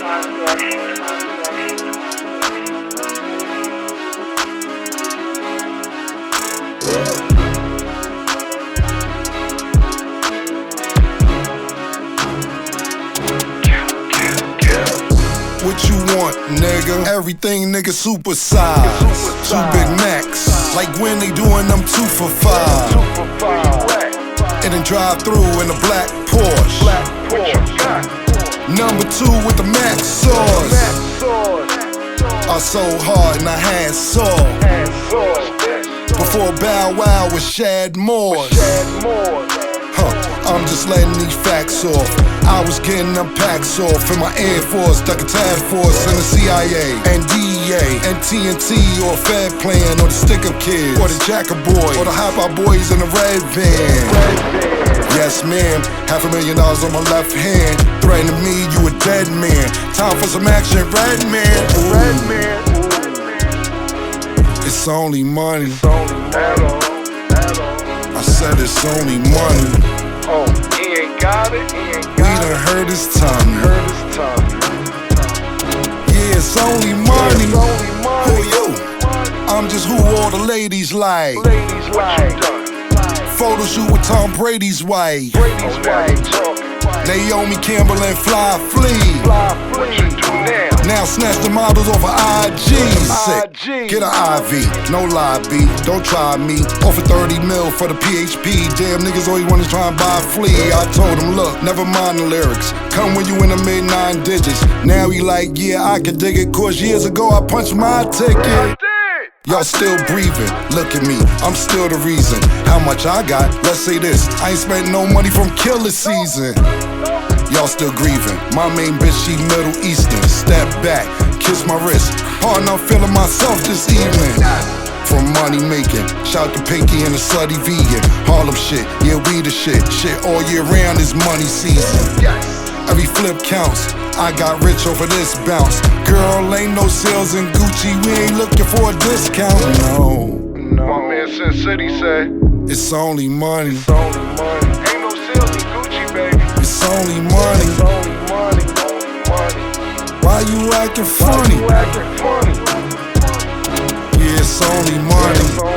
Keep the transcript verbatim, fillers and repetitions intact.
What you want, nigga? Everything, nigga, super size. Two Big Macs, like when they doing them two for five. And then drive through in a black Porsche. Number two with the max sauce. I sold hard and I had sauce. Before Bow Wow with Shad Moore. Huh, I'm just letting these facts off. I was getting them packs off in my Air Force, ducking task force in the C I A and D E A and T N T or Fed Plan or the Stick-Up Kids or the Jacker Boy or the Hop Out Boys in the red van. Yes, ma'am, half a million dollars on my left hand. Threatening me, you a dead man. Time for some action, red man. Red man. It's only money. I said it's only money. Oh, he ain't got it. He ain't got we done heard his tongue. Heard his tongue. Yeah, it's only money. It's only money. Who you? I'm just who all the ladies like. Ladies like. Photo shoot with Tom Brady's wife. Brady's wife. Naomi Campbell and Fly Flea. Fly Flea. What you do now? Now snatch the models off of I G. Sick. Get an I V, no lie, B. Don't try me. Offer thirty mil for the P H P. Damn niggas always wanna try and buy Flea. I told him, look, never mind the lyrics. Come when you in the mid nine digits. Now he like, yeah, I can dig it. Cause years ago I punched my ticket. Y'all still breathing, look at me, I'm still the reason. How much I got, let's say this, I ain't spent no money from killer season. Y'all still grieving, my main bitch, she Middle Eastern. Step back, kiss my wrist, pardon, I'm feeling myself this evening. From money making, shout to Pinky and the slutty vegan. Harlem shit, yeah we the shit, shit all year round is money season. Every flip counts, I got rich over this bounce. Girl, ain't no sales in Gucci, we ain't looking for a discount. No, no. My man Sin City say it's only money. It's only money. Ain't no sales in Gucci, baby. It's only money. It's only money, only money. Why you acting funny? Why you acting funny? Yeah, it's only money. It's only